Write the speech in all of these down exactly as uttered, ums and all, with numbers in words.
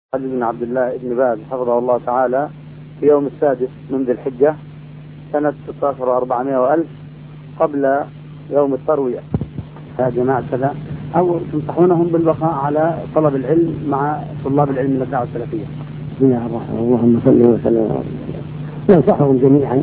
علي بن عبد الله بن باز حفظه الله تعالى في يوم السادس من ذي الحجة سنة ستة عشر وأربعمائة وألف قبل يوم التروية. يا جماعة كذا أو تنصحونهم بالبقاء على طلب العلم مع طلاب العلم من الدعوة السلفية. بسم الله الرحمن الرحيم. اللهم صل وسلم على رسول الله. ننصحهم جميعا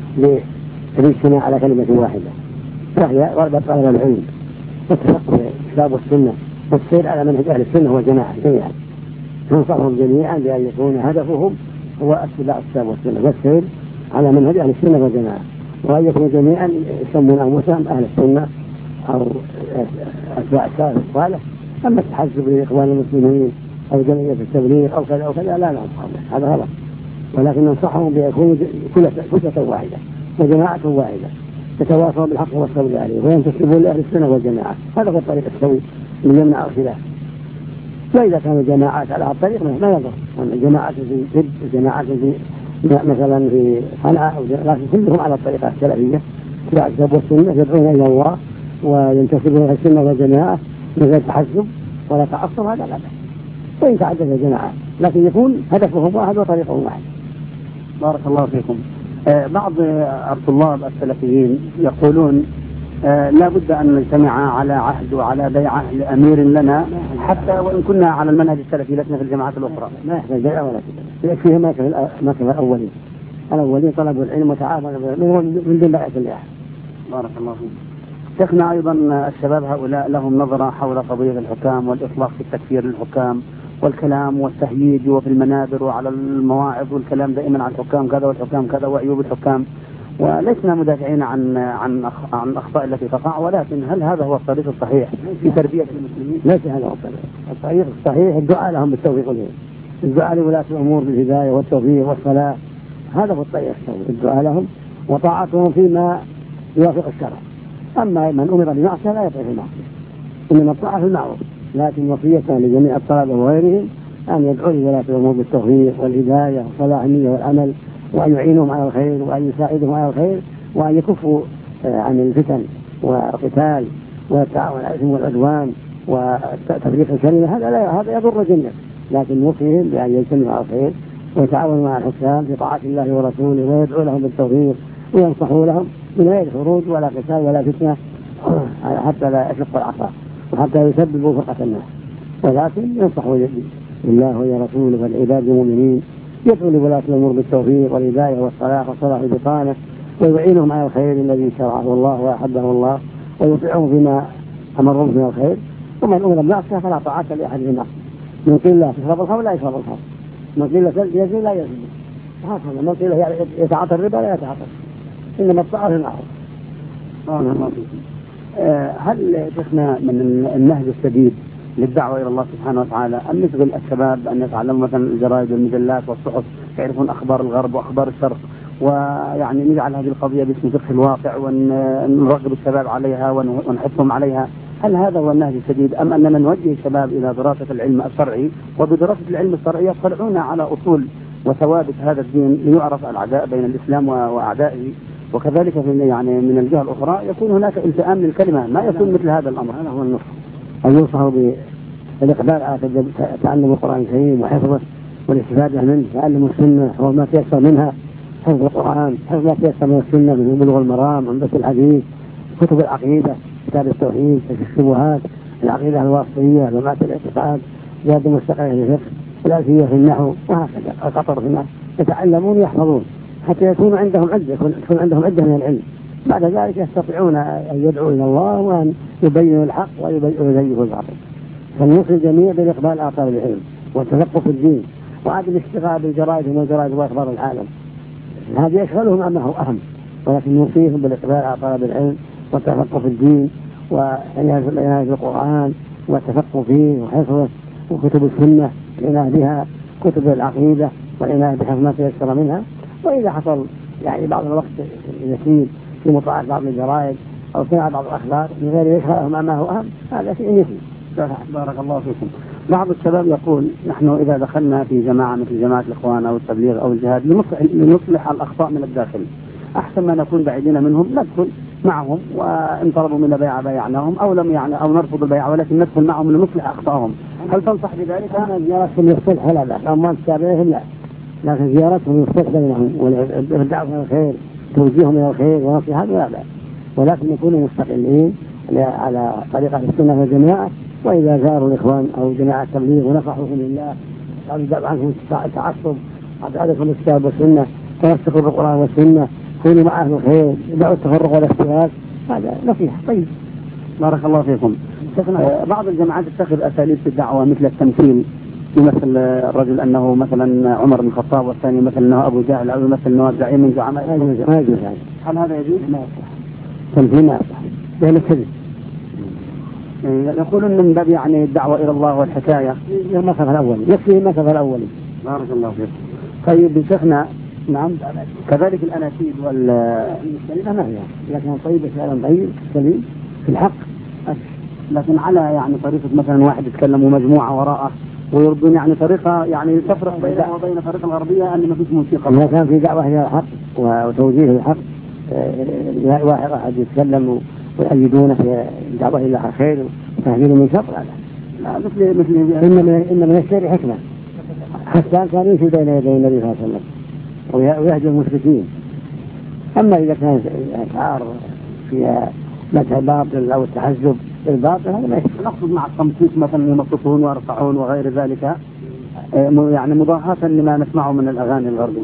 بالاجتماع على كلمة واحدة وهي رغبة طلب العلم والتفقه في الكتاب والسنة والسير على منهج أهل السنة والجماعة جميعا. ننصحهم جميعا بأن يكون هدفهم هو اتباع الكتاب والسنة والسير على منهج أهل السنة والجماعة، وأن يكونوا جميعا يسمون أنفسهم أهل السنة أو أتباع السلف الصالح. أما التحزب لإخوان المسلمين أو جمعية التبليغ أو كذا أو كذا لا ننصح به، هذا غلط. ولكن ننصحهم بيكونوا كتلة واحدة وجماعة واحدة يتواصلون بالحق والصبر عليه وينتسبون لأهل السنة والجماعة. هذا هو الطريق السوي اللي يمنع الخلاف. وإذا كانوا جماعات على الطريق ما يضر، الجماعات في جد الجماعات في مثلا في صنعاء، لكن كلهم على الطريقة السلفية اتباع الكتاب والسنة يدعون إلى الله وينتسبون إلى السنة والجماعة من غير تحزب ولا تعصب، هذا لا بأس. وإن تعدد الجماعات لكن يكون هدفهم واحد وطريقهم واحد. بارك الله فيكم. آه بعض الطلاب السلفيين يقولون آه لا بد أن نجتمع على عهد وعلى بيعة لأمير لنا حتى وإن كنا على المنهج السلفي لسنا في الجماعات الأخرى. ما يحتاج بيعة ولا كذا، يكفيه ما كان الأولين. الأولين طلبوا العلم وتعاونوا من دون بيعة الأحد. بارك الله فيكم. شيخنا أيضا الشباب هؤلاء لهم نظرة حول قضية الحكام والإطلاق في التكفير للحكام والكلام والتهييج وفي المنابر وعلى المواعظ والكلام دائما عن الحكام كذا والحكام كذا وعيوب الحكام، ولسنا مدافعين عن عن عن الأخطاء التي تقع، ولكن هل هذا هو الطريق الصحيح في تربية المسلمين؟ ليس هذا هو الطريق. الطريق الصحيح الدعاء لهم بالتوفيق والهداية، الدعاء لولاة الأمور بالهداية والتوفيق والصلاح، هذا هو الطريق الصحيح، الدعاء لهم وطاعتهم فيما يوافق الشرع. أما من أمر بمعصية لا يطيع في المعصية، إنما الطاعة في المعروف. لكن وصية لجميع الطلبة وغيرهم أن يدعوا لولاة الأمور بالتوفيق والهداية وصلاح النية والعمل، وأن يعينهم على الخير وأن يساعدهم على الخير، وأن يكفوا عن الفتن والقتال والتعاون على الإثم والعدوان وتفريق الكلمة. هذا لا هذا يضر الجميع، لكن نوصيهم بأن يجتمعوا على الخير ويتعاونوا مع الحكام في طاعة الله ورسوله ويدعوا لهم بالتوفيق وينصحوا لهم من غير خروج ولا قتال ولا فتنة حتى لا يشق العصا وحتى يسببوا فرقة الناس، ولكن ينصحوا لله ولرسوله والعباد المؤمنين، يدعو لولاة الأمور بالتوفيق والهداية والصلاح وصلاح البطانة، ويعينهم على الخير الذي شرعه الله وأحبه الله ويطيعهم فيما أمرهم من الخير. ومن أمر بالمعصية فلا طاعة لأحد في المعصية. من قيل لا تشرب الخمر لا يشرب الخمر، من قيل يزني لا يزني، هكذا. من قيل يتعاطى الربا لا يتعاطى، إنما الطاعة في المعروف. هل شفنا من النهج السديد للدعوة إلى الله سبحانه وتعالى أن نشغل الشباب أن يتعلموا مثلا الجرائد والمجلات والصحف، يعرفون أخبار الغرب وأخبار الشرق، ويعني نجعل هذه القضية باسم فقه الواقع ونرغب الشباب عليها ونحثهم عليها؟ هل هذا هو النهج السديد أم أننا نوجه الشباب إلى دراسة العلم الشرعي، وبدراسة العلم الشرعي يطلعون على أصول وثوابت هذا الدين ليعرف العداء بين الإسلام وأعدائه، وكذلك في يعني من الجهة الأخرى يكون هناك التئام للكلمة، ما يكون مثل هذا الأمر؟ هذا هو النصح. أن ينصحوا بالإقبال على تعلم القرآن الكريم وحفظه والاستفادة منه، تعلم السنة حفظ ما تيسر منها، حفظ القرآن حفظ ما تيسر من السنة من بلوغ المرام، عمدة الحديث، كتب العقيدة، كتاب التوحيد، كشف الشبهات، العقيدة الواسطية، لمعة الاعتقاد، زاد مستقل الفقه، الألفية في النحو، وهكذا القطر في النحو، يتعلمون ويحفظون حتى يكون عندهم عدة يكون عندهم عدة من العلم. بعد ذلك يستطيعون أن يدعوا إلى الله وأن يبينوا الحق ويزيفوا الباطل. فلنوصي الجميع بالإقبال على طلب العلم والتفقه في الدين، وعدم الاشتغال بالجرائد والجرائد وأخبار العالم، هذا يشغلهم عما هو أهم. ولكن نوصيهم بالإقبال على طلب العلم والتفقه في الدين وعناية بالقرآن والتفقه فيه وحفظه، وكتب السنة والعناية بها، كتب العقيدة والعناية بحفظ ما تيسر منها. وإذا حصل يعني بعض الوقت يسير في مطالعة بعض الجرائد أو سماع بعض الأخبار من غير يشغلهم ما هو أهم، هذا شيء يسير. بارك الله فيكم. بعض الشباب يقول نحن إذا دخلنا في جماعة مثل جماعة الإخوان أو التبليغ أو الجهاد لنصلح الأخطاء من الداخل، أحسن ما نكون بعيدين منهم ندخل معهم، وإن طلبوا منا بيعة بايعناهم أو لم يعني أو نرفض البيعة، ولكن ندخل معهم لنصلح أخطائهم. هل تنصح بذلك؟ أما زيارتهم للصلح لا بأس، أما تتابعهم لا، لكن زيارتهم للصلح بينهم والدعوة إلى الخير، توجيههم إلى الخير ونصيحة لا بأس، ولكن يكونوا مستقلين على طريقة السنة والجماعة. وإذا زاروا الإخوان أو جماعة التبليغ ونصحوهم لله قالوا دعوا عنكم التعصب، قد عليكم الكتاب والسنة، تمسكوا بالقرآن والسنة، كونوا مع أهل الخير، دعوا التفرق والاختلاف، هذا نصيحة. طيب بارك الله فيكم. آه بعض الجماعات تتخذ أساليب في الدعوة مثل التمثيل، يمثل الرجل أنه مثلا عمر بن الخطاب، والثاني مثل أنه أبو جهل، أو يمثل أنه زعيم من زعماء. ما يجوز هذا. هل هذا يجوز؟ ما يصح. تمثيل ما يصح، لأن الكذب. يقولون من باب يعني الدعوة إلى الله والحكاية. المثل الأولي يكفي المثل الأولي. بارك الله فيكم. طيب شيخنا، نعم كذلك الأناشيد والسليمة ما هي، لكن طيبة فعلا طيب سليم في الحق، لكن على يعني طريقة مثلا واحد يتكلم ومجموعة وراءه ويردون، يعني طريقة يعني تفرق بينه وبين الطريقة الغربية أن ما فيش موسيقى. ما كان في دعوة إلى الحق وتوجيه الحق، واحد واحد يتكلم ويؤيدونه في الدعوة إلى الخير وتهديد من شر، لا مثل مثل إن من إن من الشر حكمة. حسان كان يمشي بين يدي النبي صلى الله عليه وسلم ويهجر المشركين. أما إذا كان أشعار فيها مدح الباطل أو التحزب بالباطل هذا ما يصح. نقصد مع التمسيك مثلا يمططون ويرفعون وغير ذلك، يعني مضاهاة لما نسمعه من الأغاني الغربية.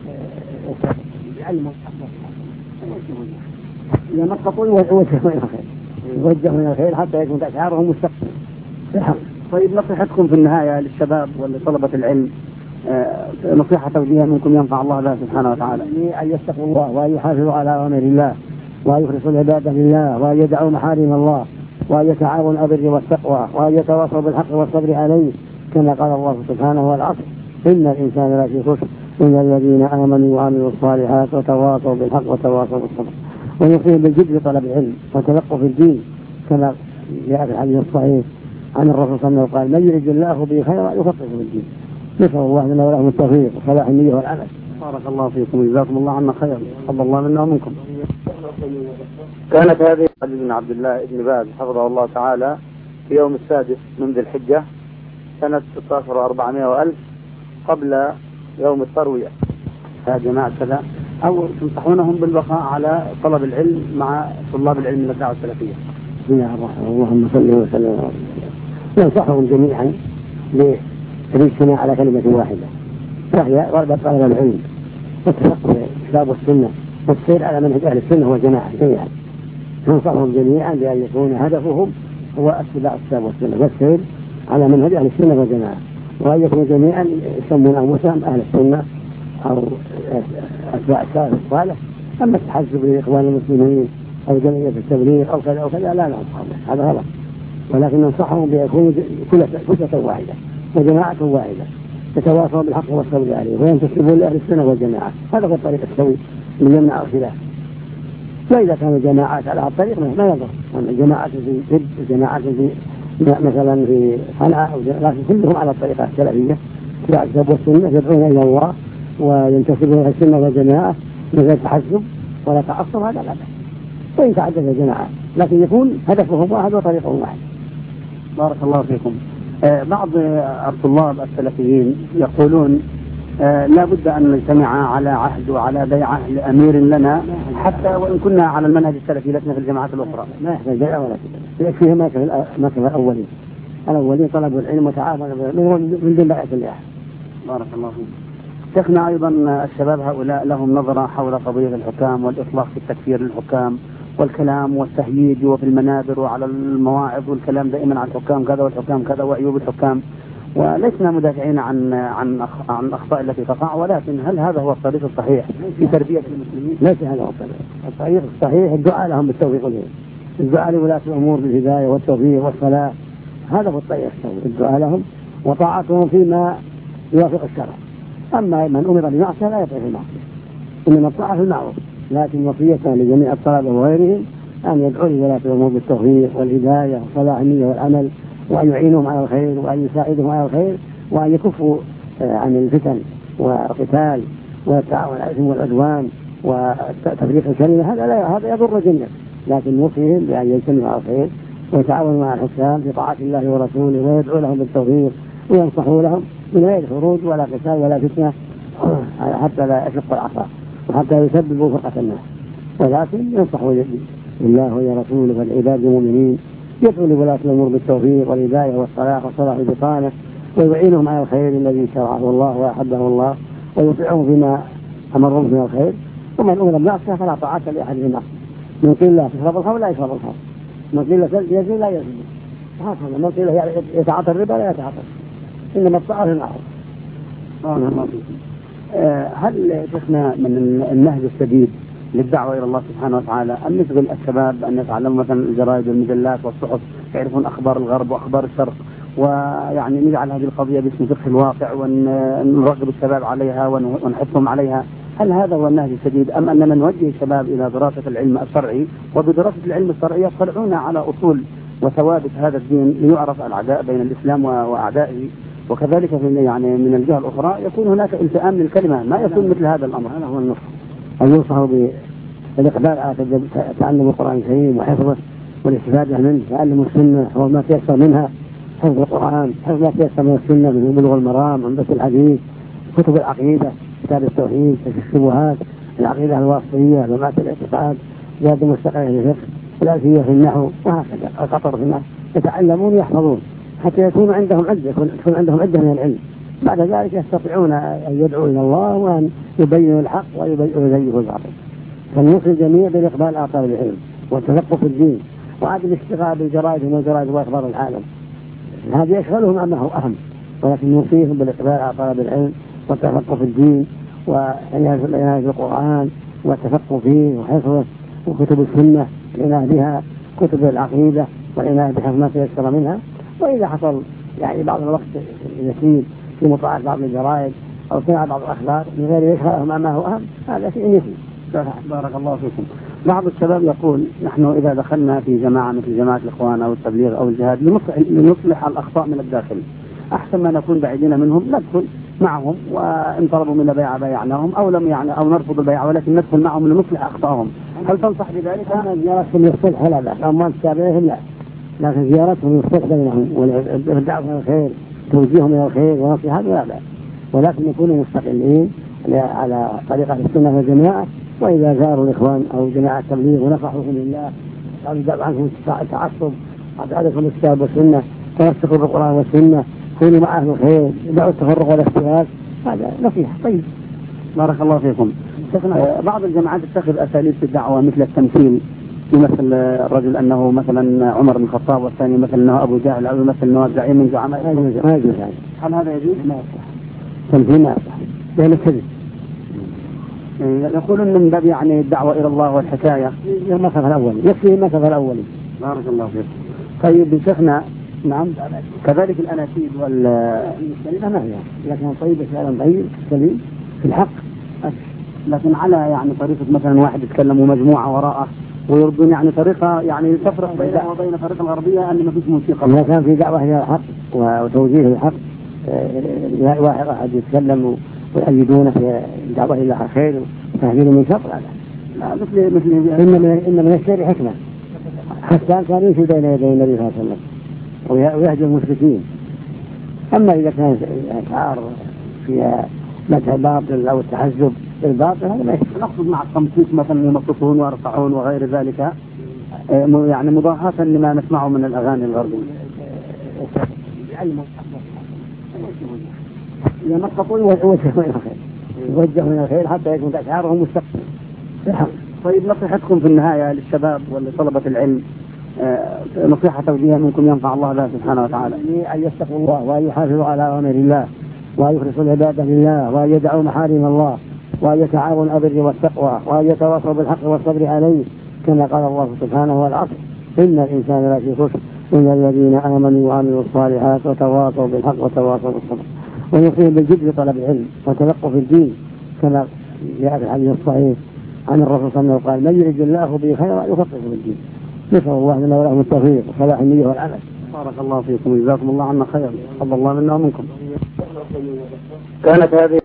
يمططون ويوجهون إلى الخير، يوجهون إلى الخير حتى يكون أشعارهم مستقبل. طيب نصيحتكم في النهاية للشباب ولطلبة العلم، نصيحة توجيهها منكم ينفع الله بها سبحانه وتعالى، أن يتقوا الله وأن يحافظوا على أوامر الله وأن يخلصوا العبادة لله وأن يدعوا محارم الله وأن يتعاونوا على البر والتقوى وأن يتواصوا بالحق والصبر عليه، كما قال الله سبحانه والعصر إن الإنسان لفي خسر إلا الذين آمنوا وعملوا الصالحات وتواصوا بالحق وتواصوا بالصبر. ونصيب بالجد لطلب العلم وتلقوا في الدين، كما جاء في الحديث الصحيح عن الرسول صلى الله عليه وسلم قال من يريد الله به خيرا يفقهه في الدين. نسأل الله لنا ولهم التوفيق وصلاح النية والعمل. بارك الله فيكم وجزاكم الله عنا خيرا، تقبل الله منا ومنكم. كانت هذه علي بن عبد الله ابن باز حفظه الله تعالى في يوم السادس من ذي الحجة سنة ستة عشر وأربعمائة وألف قبل يوم التروية. يا جماعة كذا، أو تنصحونهم بالبقاء على طلب العلم مع طلاب العلم من الدعوة السلفية. بسم الله الرحمن الرحيم، اللهم صل وسلم. ننصحهم جميعا بالاجتماع على كلمة واحدة، وهي رغبة طلب العلم والتفقه الكتاب والسنة والسير على منهج أهل السنة والجماعة جميعا. ننصحهم جميعا بأن يكون هدفهم هو اتباع الكتاب والسنة والسير على منهج أهل السنة والجماعة، وأن يكونوا جميعا يسمون أنفسهم أهل السنة أو أتباع السلف الصالح. أما التحزب للإخوان المسلمين أو جمعية التبليغ أو كذا أو كذا لا ننصحهم، هذا غلط. ولكن ننصحهم بيكونوا كتلة واحدة وجماعة واحدة يتواصلوا بالحق والصبر عليه وينتسبون لأهل السنة والجماعة. هذا هو الطريق السوي من يمنع الخلاف. وإذا كانوا جماعات على الطريق ما يضر، جماعات في جد وجماعات في مثلا في صنعاء، لكن كلهم على الطريقة السلفية اتباع الكتاب والسنة، يدعون إلى الله وينتسبون إلى السنة والجماعة من غير تحزب ولا تعصب، هذا لا بأس. وإن تعدد الجماعات لكن يكون هدفهم واحد وطريقهم واحد. بارك الله فيكم. آه بعض الطلاب السلفيين يقولون آه لا بد أن نجتمع على عهد وعلى بيعة لأمير لنا حتى وإن كنا على المنهج السلفي لسنا في الجماعات الأخرى. ما يحتاج بيعة ولا كذا، يكفيه ما كان الأولين. الأولين طلبوا العلم وتعاونوا من دون بيعة الأحد. بارك الله فيكم. شيخنا أيضا الشباب هؤلاء لهم نظرة حول قضية الحكام والإطلاق في التكفير للحكام والكلام والتهييج وفي المنابر وعلى المواعظ والكلام دائما عن الحكام كذا والحكام كذا وعيوب الحكام، ولسنا مدافعين عن عن عن الأخطاء التي تقع، ولكن هل هذا هو الطريق الصحيح في تربية المسلمين؟ ليس هذا هو الطريق. الطريق الصحيح الدعاء لهم بالتوفيق لهم، الدعاء لولاة الأمور بالهداية والتوفيق والصلاح، هذا هو الطريق الصحيح، الدعاء لهم وطاعتهم فيما يوافق الشرع. أما من أمر بمعصية لا يطيع في المعصية، إنما الطاعة في المعروف. لكن وصية لجميع الطلبة وغيرهم أن يدعوا لولاة الأمور بالتوفيق والهداية وصلاح النية والعمل، وأن يعينهم على الخير وأن يساعدهم على الخير، وأن يكفوا عن الفتن والقتال والتعاون على الإثم والعدوان وتفريق الكلمة. هذا لا هذا يضر الجميع، لكن نوصيهم بأن يجتمعوا على الخير ويتعاونوا مع الحكام في طاعة الله ورسوله ويدعو لهم بالتوفيق وينصحوا لهم من غير خروج ولا قتال ولا فتنة حتى لا يشق العصا وحتى يسببوا فرقة الناس، ولكن ينصحوا لله ولرسوله والعباد المؤمنين، يدعو لولاة الأمور بالتوفيق والهداية والصلاح والصلاح البطانة، ويعينهم على الخير الذي شرعه الله وأحبه الله، ويطيعهم فيما أمرهم من الخير. ومن أمر بالمعصية فلا طاعة لأحد في المعصية، من قيل لا تشرب الخمر لا يشرب الخمر، من قيل يزني لا يزني، هكذا من قيل يتعاطى الربا لا يتعاطى، إنما الطاعة في المعروف. هل شفنا من النهج السديد للدعوة إلى الله سبحانه وتعالى أن نشغل الشباب أن يتعلموا مثلا الجرائد والمجلات والصحف، يعرفون أخبار الغرب وأخبار الشرق، ويعني نجعل هذه القضية باسم فقه الواقع ونرغب الشباب عليها ونحثهم عليها؟ هل هذا هو النهج السديد، أم أننا نوجه الشباب إلى دراسة العلم الشرعي، وبدراسة العلم الشرعي يطلعون على أصول وثوابت هذا الدين ليعرف العداء بين الإسلام وأعدائه، وكذلك في يعني من الجهة الأخرى يكون هناك التئام للكلمة، ما يكون مثل هذا الأمر؟ هذا هو النصح، أن ينصحوا بالإقبال على تعلم القرآن الكريم وحفظه والاستفادة منه، تعلم السنة وما تيسر منها، حفظ القرآن، حفظ ما تيسر من السنة من بلوغ المرام، عمدة الحديث، كتب العقيدة، كتاب التوحيد، كشف الشبهات، العقيدة الواسطية، لمعة الاعتقاد، زاد مستقل الفقه، الألفية في النحو، وهكذا القطر في النحو، يتعلمون يحفظون حتى يكون عندهم عدة، يكون عندهم عدة من العلم. بعد ذلك يستطيعون أن يدعوا إلى الله وأن يبينوا الحق ويزيفوا الباطل. فليوصي الجميع بالإقبال على طلب العلم والتثقف في الدين، وعدم الاشتغال بالجرائد والجرائد وأخبار العالم، هذا يشغلهم عما هو أهم، ولكن نوصيهم بالإقبال على طلب العلم والتثقف في الدين وعناية بالقرآن والتفقه فيه وحفظه، وكتب السنة والعناية بها، كتب العقيدة والعناية بحفظ ما تيسر منها. وإذا حصل يعني بعض الوقت يسير في مطالعة بعض الجرائد أو سماع بعض الأخبار من غير يشغلهم عما هو أهم، هذا شيء يسير. بارك الله فيكم. بعض الشباب يقول نحن إذا دخلنا في جماعة مثل جماعة الإخوان أو التبليغ أو الجهاد لنصلح الأخطاء من الداخل، أحسن ما نكون بعيدين منهم ندخل معهم، وإن طلبوا منا بيعة بيعناهم أو لم يعني أو نرفض البيعة، ولكن ندخل معهم لنصلح أخطائهم. هل تنصح بذلك؟ أما زيارتهم للصلح لا بأس، أما تتابعهم لا، لكن زيارتهم للصلح بينهم والدعوة إلى الخير، توجيههم إلى الخير ونصيحة لا بأس، ولكن يكونوا مستقلين على طريقة السنة والجماعة. وإذا زاروا الإخوان أو جماعة التبليغ ونصحوهم لله قالوا دعوا عنهم التعصب، أبعدكم الكتاب والسنة، تمسكوا بالقرآن والسنة، كونوا مع أهل الخير، دعوا التفرق والاختلاف، هذا نصيحة طيب. بارك الله فيكم. بعض الجماعات تتخذ أساليب في الدعوة مثل التمثيل، يمثل الرجل أنه مثلا عمر بن الخطاب، والثاني مثل أنه أبو جهل، أو يمثل أنه زعيم من زعماء. ما يجوز هذا. هل هذا يجوز؟ ما يصح. تمثيل ما يصح، لأن الكذب. يقولون من باب يعني الدعوة إلى الله والحكاية. المثل الأول يكفي المثل الأول. بارك الله فيكم. طيب شيخنا، نعم كذلك الأناشيد والكلمة ما هي، لكن طيب فعلا طيب سليم في الحق، لكن على يعني طريقة مثلا واحد يتكلم ومجموعة وراءه ويردون يعني طريقة يعني تفرق بينه وبين الطريقة الغربية أن ما فيش موسيقى. ما كان في دعوة إلى الحق وتوجيه الحق، واحد أحد يتكلم ويؤيدونه في الدعوة إلى الخير وتهديد من شر، لا مثل مثل إن من إن من الشر حكمة. حسان كان يمشي بين يدي النبي صلى الله عليه وسلم ويهدي المشركين. أما إذا كان أشعار فيها مدح الباطل أو التحزب بالباطل هذا ما يصح. نقصد مع التمسيك مثلا يمسكون ويرفعون وغير ذلك، يعني مضاهاة لما نسمعه من الأغاني الغربية. إذا نقطوا يوجهوا من الخير، يوجهوا من الخير حتى يكون أشعارهم مستقبل. طيب نصيحتكم في النهاية للشباب ولطلبة العلم، نصيحة توجيهها منكم ينفع الله بها سبحانه وتعالى، أن يتقوا الله وأن يحافظوا على أوامر الله وأن يخلصوا العبادة لله وأن يدعوا محارم الله وأن يتعاونوا على البر والتقوى وأن يتواصوا بالحق والصبر عليه، كما قال الله سبحانه والعصر إن الإنسان لفي خسر إلا الذين آمنوا وعملوا الصالحات وتواصوا بالحق وتواصوا بالصبر. ونوصيهم بالجد في طلب العلم وتلقوا في الدين، كما جاء في الحديث الصحيح عن الرسول صلى الله عليه وسلم قال من يريد الله به خيرا يفقهه في الدين. نسأل الله لنا ولهم التوفيق وصلاح النية والعمل. بارك الله فيكم وجزاكم الله عنا خيرا، تقبل الله منا ومنكم. كانت هذه